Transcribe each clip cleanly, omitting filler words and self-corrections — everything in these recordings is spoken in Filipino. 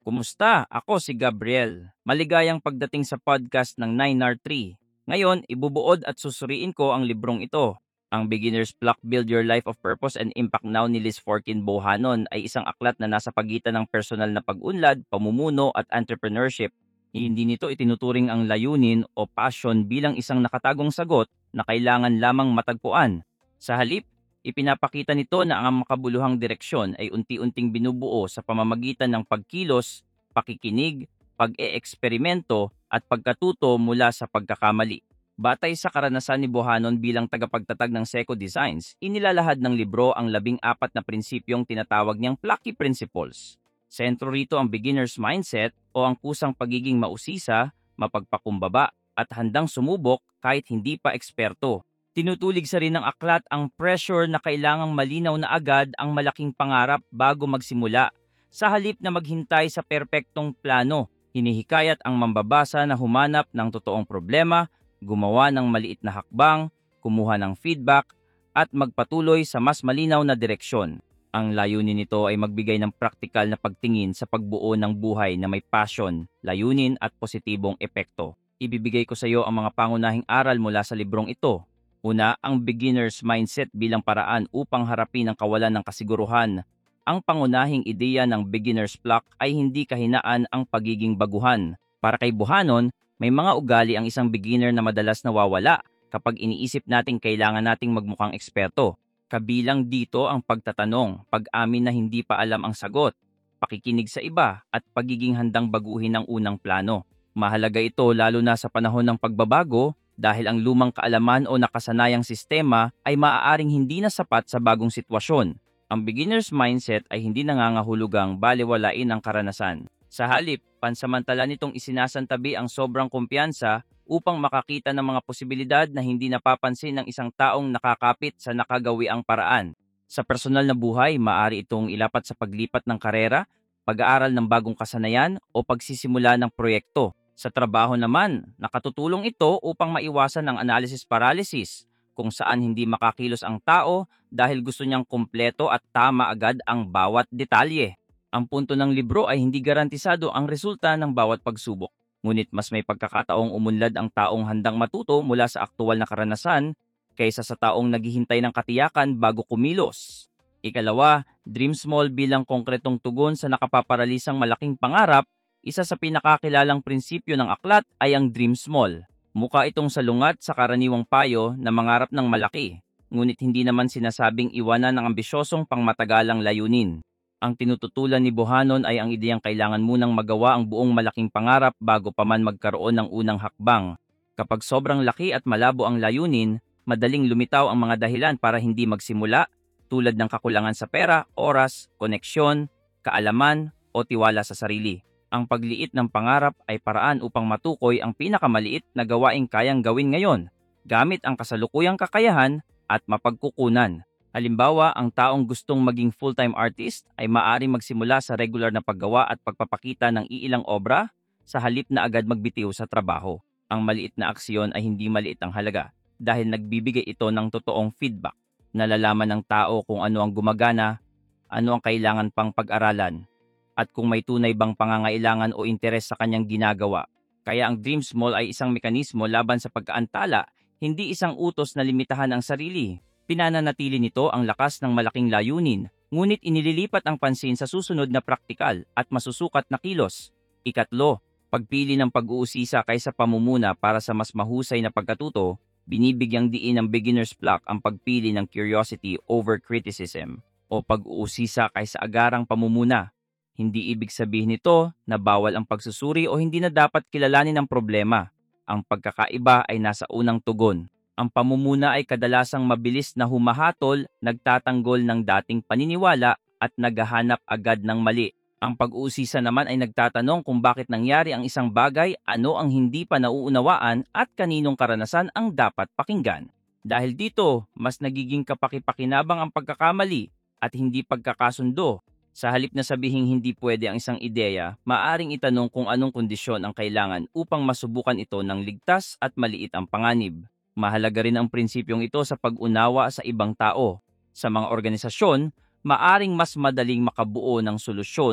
Kumusta? Ako si Gabriel. Maligayang pagdating sa podcast ng 9R3. Ngayon, ibubuod at susuriin ko ang librong ito. Ang Beginner's Block Build Your Life of Purpose and Impact Now ni Liz Forkin Bohanon ay isang aklat na nasa pagitan ng personal na pag-unlad, pamumuno at entrepreneurship. Hindi nito itinuturing ang layunin o passion bilang isang nakatagong sagot na kailangan lamang matagpuan. Sa halip, ipinapakita nito na ang makabuluhang direksyon ay unti-unting binubuo sa pamamagitan ng pagkilos, pakikinig, pag-eeksperimento at pagkatuto mula sa pagkakamali. Batay sa karanasan ni Bohanon bilang tagapagtatag ng Seco Designs, inilalahad ng libro ang 14 na prinsipyong tinatawag niyang Plucky Principles. Sentro rito ang beginner's mindset o ang kusang pagiging mausisa, mapagpakumbaba at handang sumubok kahit hindi pa eksperto. Tinutulig sa rin ng aklat ang pressure na kailangang malinaw na agad ang malaking pangarap bago magsimula. Sa halip na maghintay sa perpektong plano, hinihikayat ang mambabasa na humanap ng totoong problema, gumawa ng maliit na hakbang, kumuha ng feedback, at magpatuloy sa mas malinaw na direksyon. Ang layunin nito ay magbigay ng praktikal na pagtingin sa pagbuo ng buhay na may passion, layunin at positibong epekto. Ibibigay ko sa iyo ang mga pangunahing aral mula sa librong ito. Una, ang beginner's mindset bilang paraan upang harapin ang kawalan ng kasiguruhan. Ang pangunahing ideya ng beginner's block ay hindi kahinaan ang pagiging baguhan. Para kay Bohanon, may mga ugali ang isang beginner na madalas nawawala kapag iniisip nating kailangan nating magmukhang eksperto. Kabilang dito ang pagtatanong, pag-amin na hindi pa alam ang sagot, pakikinig sa iba at pagiging handang baguhin ang unang plano. Mahalaga ito lalo na sa panahon ng pagbabago dahil ang lumang kaalaman o nakasanayang sistema ay maaaring hindi na sapat sa bagong sitwasyon. Ang beginner's mindset ay hindi nangangahulugang balewalain ang karanasan. Sa halip, pansamantala nitong isinasantabi ang sobrang kumpiyansa upang makakita ng mga posibilidad na hindi napapansin ng isang taong nakakapit sa nakagawiang paraan. Sa personal na buhay, maaari itong ilapat sa paglipat ng karera, pag-aaral ng bagong kasanayan o pagsisimula ng proyekto. Sa trabaho naman, nakatutulong ito upang maiwasan ang analysis paralysis, kung saan hindi makakilos ang tao dahil gusto niyang kumpleto at tama agad ang bawat detalye. Ang punto ng libro ay hindi garantisado ang resulta ng bawat pagsubok, ngunit mas may pagkakataong umunlad ang taong handang matuto mula sa aktual na karanasan kaysa sa taong naghihintay ng katiyakan bago kumilos. Ikalawa, dream small bilang konkretong tugon sa nakapaparalisang malaking pangarap. Isa sa pinakakilalang prinsipyo ng aklat ay ang dream small. Mukha itong salungat sa karaniwang payo na mangarap ng malaki, ngunit hindi naman sinasabing iwanan ng ambisyosong pangmatagalang layunin. Ang tinututulan ni Bohanon ay ang ideyang kailangan munang magawa ang buong malaking pangarap bago pa man magkaroon ng unang hakbang. Kapag sobrang laki at malabo ang layunin, madaling lumitaw ang mga dahilan para hindi magsimula, tulad ng kakulangan sa pera, oras, koneksyon, kaalaman o tiwala sa sarili. Ang pagliit ng pangarap ay paraan upang matukoy ang pinakamaliit na gawaing kayang gawin ngayon, gamit ang kasalukuyang kakayahan at mapagkukunan. Halimbawa, ang taong gustong maging full-time artist ay maaaring magsimula sa regular na paggawa at pagpapakita ng iilang obra sa halip na agad magbitiw sa trabaho. Ang maliit na aksyon ay hindi maliit ang halaga dahil nagbibigay ito ng totoong feedback. Nalalaman ng tao kung ano ang gumagana, ano ang kailangan pang pag-aralan, at kung may tunay bang pangangailangan o interes sa kanyang ginagawa. Kaya ang Dream Small ay isang mekanismo laban sa pagkaantala, hindi isang utos na limitahan ang sarili. Pinananatili nito ang lakas ng malaking layunin, ngunit inililipat ang pansin sa susunod na praktikal at masusukat na kilos. Ikatlo, pagpili ng pag-uusisa kaysa pamumuna para sa mas mahusay na pagkatuto. Binibigyang diin ng beginner's block ang pagpili ng curiosity over criticism o pag-uusisa kaysa agarang pamumuna. Hindi ibig sabihin nito na bawal ang pagsusuri o hindi na dapat kilalanin ang problema. Ang pagkakaiba ay nasa unang tugon. Ang pamumuna ay kadalasang mabilis na humahatol, nagtatanggol ng dating paniniwala at naghahanap agad ng mali. Ang pag-uusisa naman ay nagtatanong kung bakit nangyari ang isang bagay, ano ang hindi pa nauunawaan at kaninong karanasan ang dapat pakinggan. Dahil dito, mas nagiging kapaki-pakinabang ang pagkakamali at hindi pagkakasundo. Sa halip na sabihing hindi pwede ang isang ideya, maaring itanong kung anong kondisyon ang kailangan upang masubukan ito ng ligtas at maliit ang panganib. Mahalaga rin ang prinsipyong ito sa pag-unawa sa ibang tao. Sa mga organisasyon, maaring mas madaling makabuo ng solusyon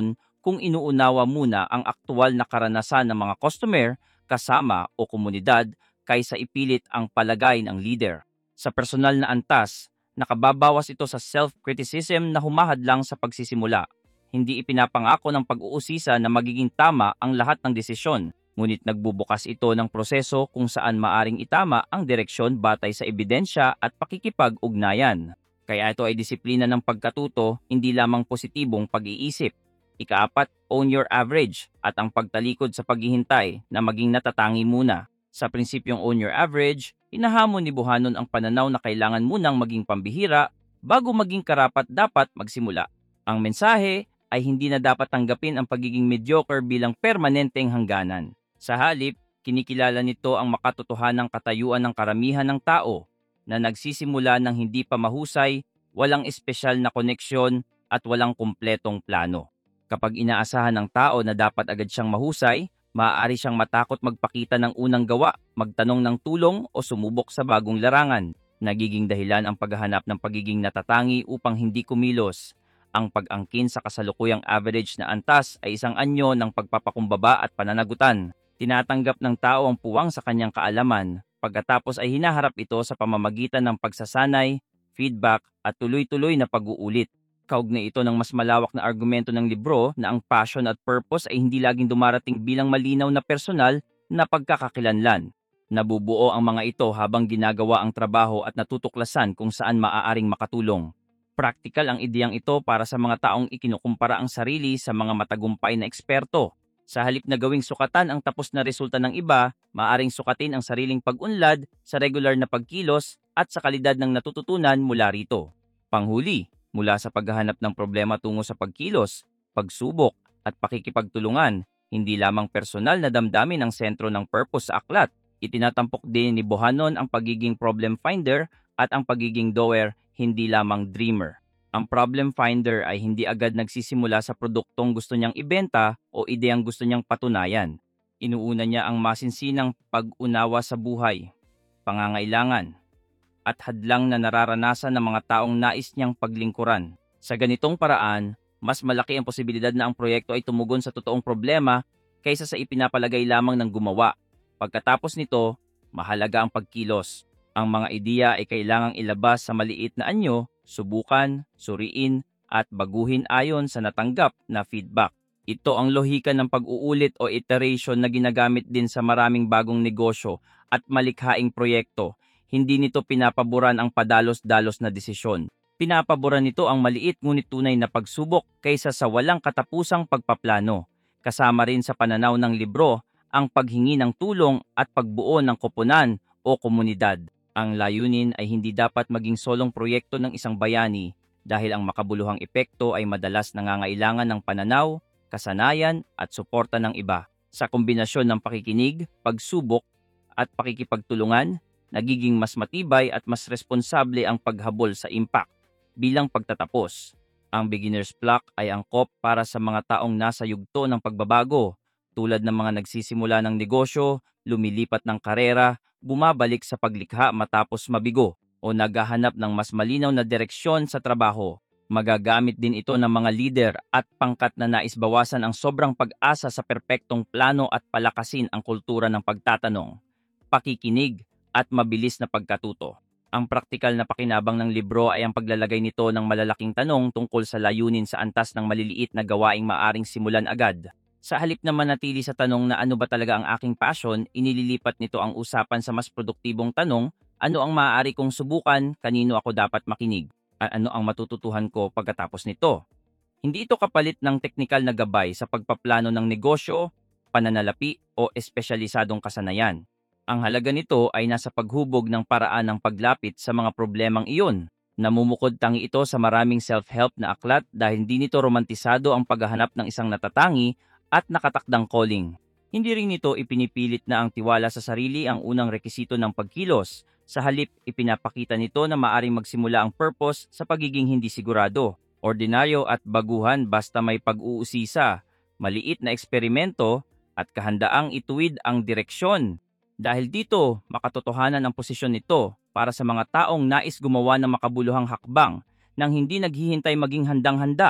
kung inuunawa muna ang aktual na karanasan ng mga customer, kasama o komunidad kaysa ipilit ang palagay ng leader. Sa personal na antas, nakababawas ito sa self-criticism na humahadlang sa pagsisimula. Hindi ipinapangako ng pag-uusisa na magiging tama ang lahat ng desisyon, ngunit nagbubukas ito ng proseso kung saan maaring itama ang direksyon batay sa ebidensya at pakikipag-ugnayan. Kaya ito ay disiplina ng pagkatuto, hindi lamang positibong pag-iisip. Ikaapat, own your average at ang pagtalikod sa paghihintay na maging natatangi muna. Sa prinsipyong own your average, hinahamon ni Buhanon ang pananaw na kailangan munang maging pambihira bago maging karapat-dapat magsimula. Ang mensahe ay hindi na dapat tanggapin ang pagiging mediocre bilang permanenteng hangganan. Sa halip, kinikilala nito ang makatotohanang katayuan ng karamihan ng tao na nagsisimula ng hindi pa mahusay, walang espesyal na koneksyon at walang kumpletong plano. Kapag inaasahan ng tao na dapat agad siyang mahusay, maaari siyang matakot magpakita ng unang gawa, magtanong ng tulong o sumubok sa bagong larangan. Nagiging dahilan ang paghahanap ng pagiging natatangi upang hindi kumilos. Ang pag-angkin sa kasalukuyang average na antas ay isang anyo ng pagpapakumbaba at pananagutan. Tinatanggap ng tao ang puwang sa kanyang kaalaman, pagkatapos ay hinaharap ito sa pamamagitan ng pagsasanay, feedback at tuloy-tuloy na pag-uulit. Kaugnay ito ng mas malawak na argumento ng libro na ang passion at purpose ay hindi laging dumarating bilang malinaw na personal na pagkakakilanlan. Nabubuo ang mga ito habang ginagawa ang trabaho at natutuklasan kung saan maaaring makatulong. Praktikal ang ideyang ito para sa mga taong ikinukumpara ang sarili sa mga matagumpay na eksperto. Sa halip na gawing sukatan ang tapos na resulta ng iba, maaaring sukatin ang sariling pag-unlad sa regular na pagkilos at sa kalidad ng natututunan mula rito. Panghuli, mula sa paghahanap ng problema tungo sa pagkilos, pagsubok at pakikipagtulungan, hindi lamang personal na damdamin ang sentro ng purpose sa aklat. Itinatampok din ni Buhanon ang pagiging problem finder at ang pagiging doer, hindi lamang dreamer. Ang problem finder ay hindi agad nagsisimula sa produktong gusto niyang ibenta o ideyang gusto niyang patunayan. Inuuna niya ang masinsinang pag-unawa sa buhay, pangangailangan, at hadlang na nararanasan ng mga taong nais niyang paglingkuran. Sa ganitong paraan, mas malaki ang posibilidad na ang proyekto ay tumugon sa totoong problema kaysa sa ipinapalagay lamang ng gumawa. Pagkatapos nito, mahalaga ang pagkilos. Ang mga ideya ay kailangang ilabas sa maliit na anyo, subukan, suriin, at baguhin ayon sa natanggap na feedback. Ito ang lohika ng pag-uulit o iteration na ginagamit din sa maraming bagong negosyo at malikhaing proyekto. Hindi nito pinapaboran ang padalos-dalos na desisyon. Pinapaboran nito ang maliit ngunit tunay na pagsubok kaysa sa walang katapusang pagpaplano. Kasama rin sa pananaw ng libro ang paghingi ng tulong at pagbuo ng koponan o komunidad. Ang layunin ay hindi dapat maging solong proyekto ng isang bayani dahil ang makabuluhang epekto ay madalas nangangailangan ng pananaw, kasanayan at suporta ng iba. Sa kombinasyon ng pakikinig, pagsubok at pakikipagtulungan, nagiging mas matibay at mas responsable ang paghabol sa impact. Bilang pagtatapos, ang beginner's block ay angkop para sa mga taong nasa yugto ng pagbabago, tulad ng mga nagsisimula ng negosyo, lumilipat ng karera, bumabalik sa paglikha matapos mabigo, o naghahanap ng mas malinaw na direksyon sa trabaho. Magagamit din ito ng mga leader at pangkat na nais bawasan ang sobrang pag-asa sa perpektong plano at palakasin ang kultura ng pagtatanong, pakikinig, at mabilis na pagkatuto. Ang praktikal na pakinabang ng libro ay ang paglalagay nito ng malalaking tanong tungkol sa layunin sa antas ng maliliit na gawaing maaring simulan agad. Sa halip na manatili sa tanong na ano ba talaga ang aking passion, inililipat nito ang usapan sa mas produktibong tanong, ano ang maaari kong subukan, kanino ako dapat makinig, at ano ang matututuhan ko pagkatapos nito. Hindi ito kapalit ng teknikal na gabay sa pagpaplano ng negosyo, pananalapi o espesyalisadong kasanayan. Ang halaga nito ay nasa paghubog ng paraan ng paglapit sa mga problemang iyon. Namumukod tangi ito sa maraming self-help na aklat dahil hindi nito romantisado ang paghahanap ng isang natatangi at nakatakdang calling. Hindi rin nito ipinipilit na ang tiwala sa sarili ang unang rekisito ng pagkilos. Sa halip, ipinapakita nito na maaring magsimula ang purpose sa pagiging hindi sigurado, ordinaryo at baguhan basta may pag-uusisa, maliit na eksperimento at kahandaang ituwid ang direksyon. Dahil dito, makatotohanan ang posisyon nito para sa mga taong nais gumawa ng makabuluhang hakbang nang hindi naghihintay maging handang-handa.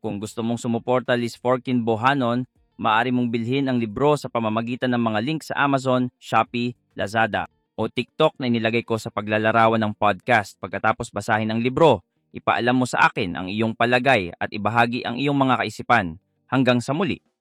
Kung gusto mong sumuporta Liz Forkin Bohanon, maaari mong bilhin ang libro sa pamamagitan ng mga link sa Amazon, Shopee, Lazada, o TikTok na inilagay ko sa paglalarawan ng podcast. Pagkatapos basahin ang libro, ipaalam mo sa akin ang iyong palagay at ibahagi ang iyong mga kaisipan. Hanggang sa muli!